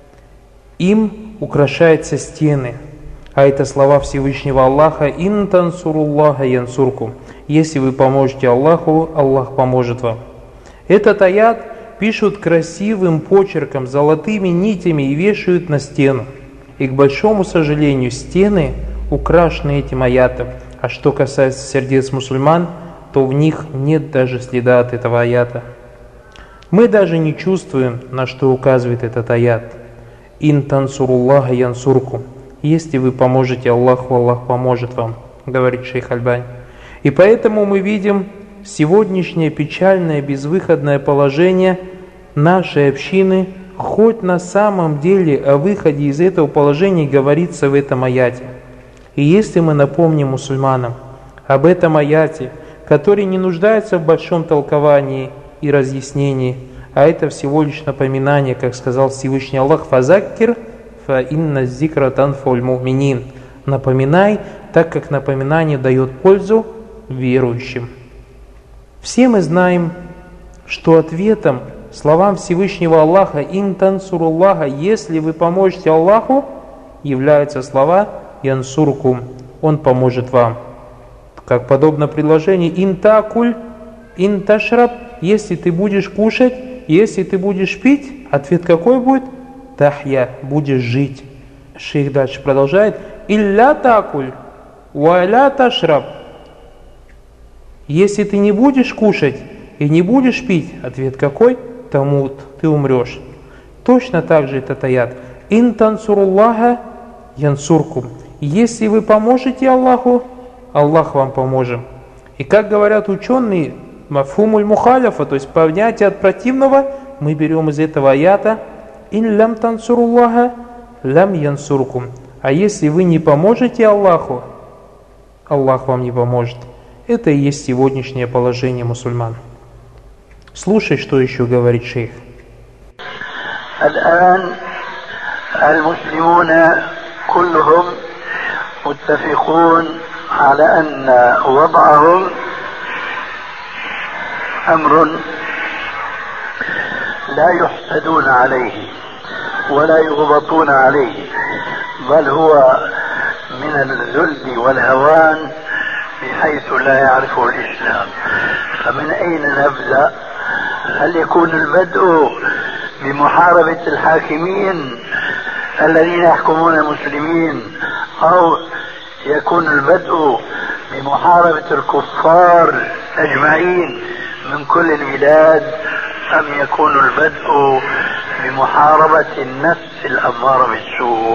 Им украшаются стены. А это слова Всевышнего Аллаха «Ин тансуруллаха янсуркум». Если вы поможете Аллаху, Аллах поможет вам. Этот аят пишут красивым почерком, золотыми нитями и вешают на стену. И, к большому сожалению, стены украшены этим аятом. А что касается сердец мусульман, то в них нет даже следа от этого аята. Мы даже не чувствуем, на что указывает этот аят. «Ин тансуруллаха янсуркум». Если вы поможете Аллаху, Аллах поможет вам, говорит шейх Альбани. И поэтому мы видим сегодняшнее печальное безвыходное положение нашей общины, хоть на самом деле о выходе из этого положения говорится в этом аяте. И если мы напомним мусульманам об этом аяте, который не нуждается в большом толковании и разъяснении, а это всего лишь напоминание, как сказал Всевышний Аллах, «Фазаккир фа инна зикра танфауль му'минин». Напоминай, так как напоминание дает пользу верующим. Все мы знаем, что ответом словам Всевышнего Аллаха «Ин тансуруллаха», если вы поможете Аллаху, являются слова «Янсуркум», Он поможет вам. Как подобно предложению «Ин такуль», «Ин ташраб», если ты будешь кушать, если ты будешь пить, ответ какой будет? Тахья, будешь жить. Шейх дальше продолжает. Илля такуль, уаля ташраб. Если ты не будешь кушать и не будешь пить, ответ какой? Тамут, ты умрешь. Точно так же этот аят. Ин тансуруллаха янсуркум. Если вы поможете Аллаху, Аллах вам поможет. И как говорят ученые, мафхумуль мухаляфа, то есть понятие от противного, мы берем из этого аята «Ин лям тансуруллаха лям янсуркум». А если вы не поможете Аллаху, Аллах вам не поможет. Это и есть сегодняшнее положение мусульман. Слушай, что еще говорит шейх. الآن المسلمون كلهم متفقون على أن وضعهم أمر لا يحسدون عليه ولا يغبطون عليه، بل هو من الذل والهوان بحيث لا يعرفه الإسلام. فمن أين نبدأ؟ هل يكون البدء بمحاربة الحاكمين الذين يحكمون المسلمين، أو يكون البدء بمحاربة الكفار أجمعين من كل البلاد، أم يكون البدء بمحاربة النفس الأمارة بالسوء؟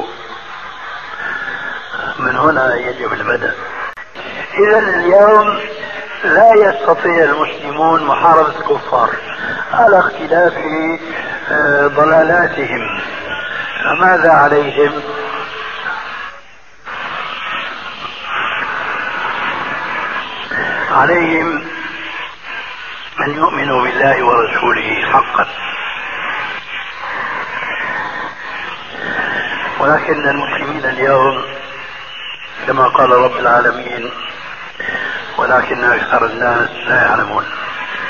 من هنا يجب البدء. إذا اليوم لا يستطيع المسلمون محاربة الكفار على اختلاف ضلالاتهم، فماذا عليهم؟ عليهم أن يؤمنوا بالله ورسوله حقا. ولكن المسلمين اليوم كما قال رب العالمين ولكن أكثر الناس لا يعلمون.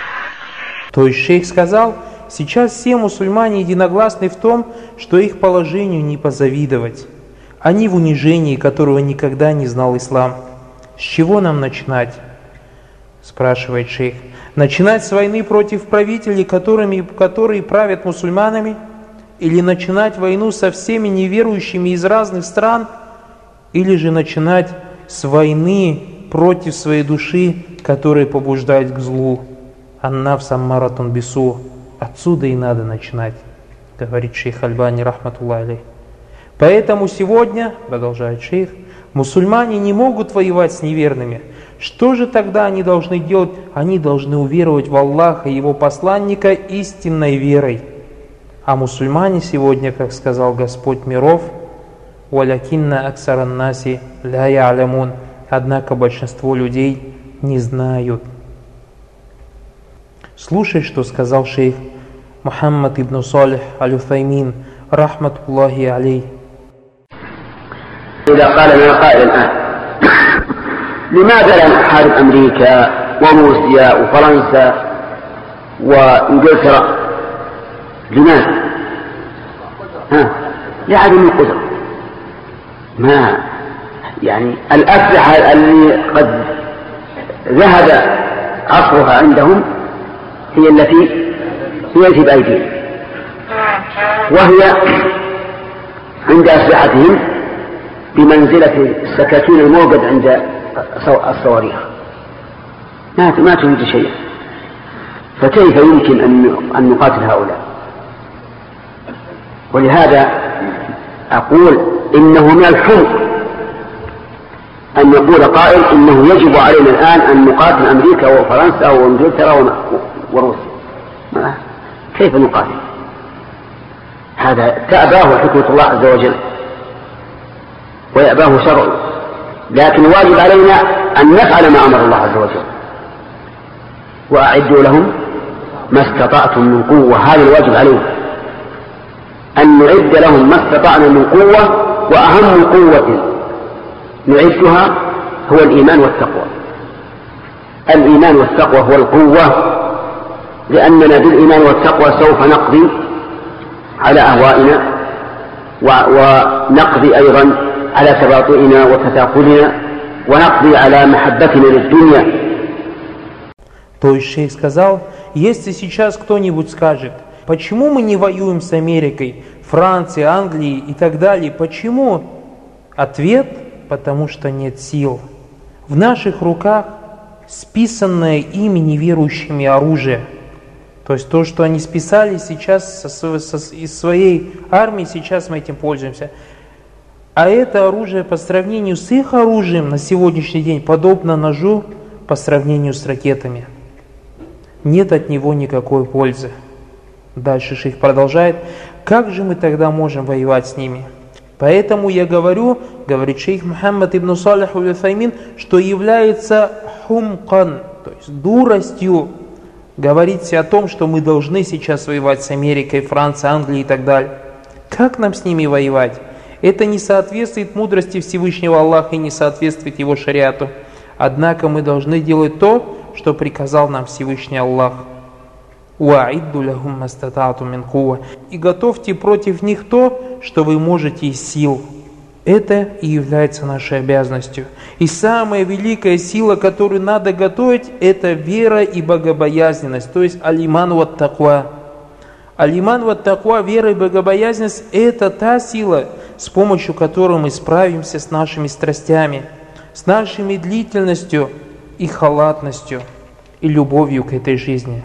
То есть шейх сказал, сейчас все мусульмане единогласны в том, что их положению не позавидовать. Они в унижении, которого никогда не знал ислам. С чего нам начинать? Спрашивает шейх. Начинать с войны против правителей, которыми, которые правят мусульманами? Или начинать войну со всеми неверующими из разных стран? Или же начинать с войны против своей души, которая побуждает к злу? Аннафс аммаратун бису. Отсюда и надо начинать, говорит шейх Альбани, рахматуллахи алейх. Поэтому сегодня, продолжает шейх, мусульмане не могут воевать с неверными. Что же тогда они должны делать? Они должны уверовать в Аллаха и Его посланника истинной верой. А мусульмане сегодня, как сказал Господь миров, «Валякинна аксараннаси ля я'лямун», однако большинство людей не знают. Слушай, что сказал шейх Мухаммад ибн Салих аль-Уthaymin, рахматуллахи алейх. إذا قال لنا قائل الآن لماذا لا نحارب أمريكا وروسيا وفرنسا وإنجلترا؟ لماذا؟ ها لعدم القدرة. ما يعني الأسلحة اللي قد ذهب عصرها عندهم هي التي هي التي بأيديهم، وهي عند أسلحتهم بمنزلة السكاكين الموجد عند الصواريخ، ما ما تريد شيئا، فكيف يمكن أن نقاتل هؤلاء؟ ولهذا أقول إنه من الحمق أن يقول قائل إنه يجب علينا الآن أن نقاتل أمريكا وفرنسا وإنجلترا وروسيا. كيف نقاتل؟ هذا تأباه حكمة الله عز وجل ويأباه شرعه، لكن واجب علينا أن نفعل ما أمر الله عز وجل. وأعدوا لهم ما استطعتم من قوة، هذا الواجب علينا أن نعد لهم ما استطعنا من قوة، وأهم قوة نعدها هو الإيمان والتقوى. الإيمان والتقوى هو القوة، لأننا بالإيمان والتقوى سوف نقضي على أهوائنا ونقضي أيضا على تباطؤنا وتثاقلنا ونقضي على محبتنا للدنيا. То есть шейх сказал, если сейчас кто-нибудь скажет, почему мы не воюем с Америкой, Францией, Англией и так далее, почему? Ответ, потому что нет сил. В наших руках списанное ими неверующими оружие. То есть то, что они списали сейчас со, со, из своей армии, сейчас мы этим пользуемся. А это оружие по сравнению с их оружием на сегодняшний день подобно ножу по сравнению с ракетами. Нет от него никакой пользы. Дальше шейх продолжает. Как же мы тогда можем воевать с ними? Поэтому я говорю, говорит шейх Мухаммад ибн Салих аль-Уthaymin, что является хумкан, то есть дуростью, говорить о том, что мы должны сейчас воевать с Америкой, Францией, Англией и так далее. Как нам с ними воевать? Это не соответствует мудрости Всевышнего Аллаха и не соответствует Его шариату. Однако мы должны делать то, что приказал нам Всевышний Аллах. «Уа'идду лахум мастата'ту мин кувва». И готовьте против них то, что вы можете из сил. Это и является нашей обязанностью. И самая великая сила, которую надо готовить, это вера и богобоязненность, то есть алиман ват таква. Алиман ват таква, вера и богобоязненность, это та сила, с помощью которой мы справимся с нашими страстями, с нашей медлительностью и халатностью, и любовью к этой жизни.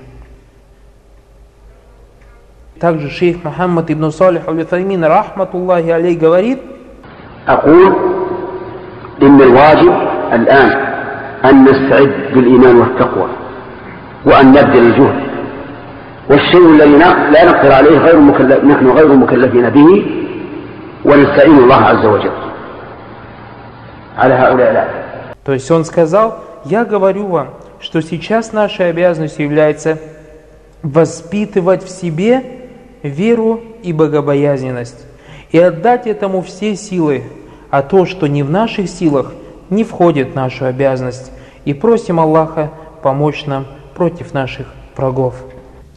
Также шейх Мухаммад ибн Салих аль-Уthaymin, рахматуллахи алейх, говорит: أقول إن الواجب الآن أن نستعد بالإيمان والتقوى وأن نبذل الجهد، والشيء الذي لا نقدر عليه غير مكلف، نحن غير مكلفين به، ونستعين الله عز وجل على هؤلاء الأعمال. То есть он сказал: я говорю вам, что сейчас нашей обязанностью является воспитывать в себе веру и богобоязненность и отдать этому все силы, а то, что не в наших силах, не входит в нашу обязанность. И просим Аллаха помочь нам против наших врагов.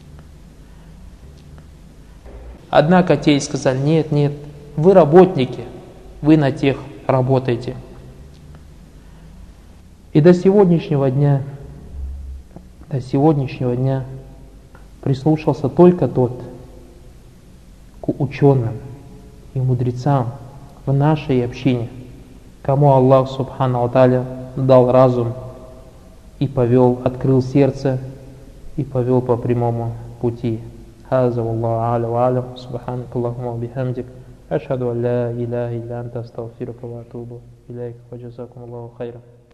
Однако те и сказали: нет, нет, вы работники, вы на тех работаете. И до сегодняшнего дня, до сегодняшнего дня прислушался только тот к ученым и мудрецам в нашей общине, кому Аллах Субхану ва Тааля дал разум и повел, открыл сердце и повел по прямому пути. هذا والله أعلى وأعلم سبحانك اللهم وبحمدك أشهد أن لا إله إلا أنت أستغفرك وأتوب إليك وجزاكم الله خيرا.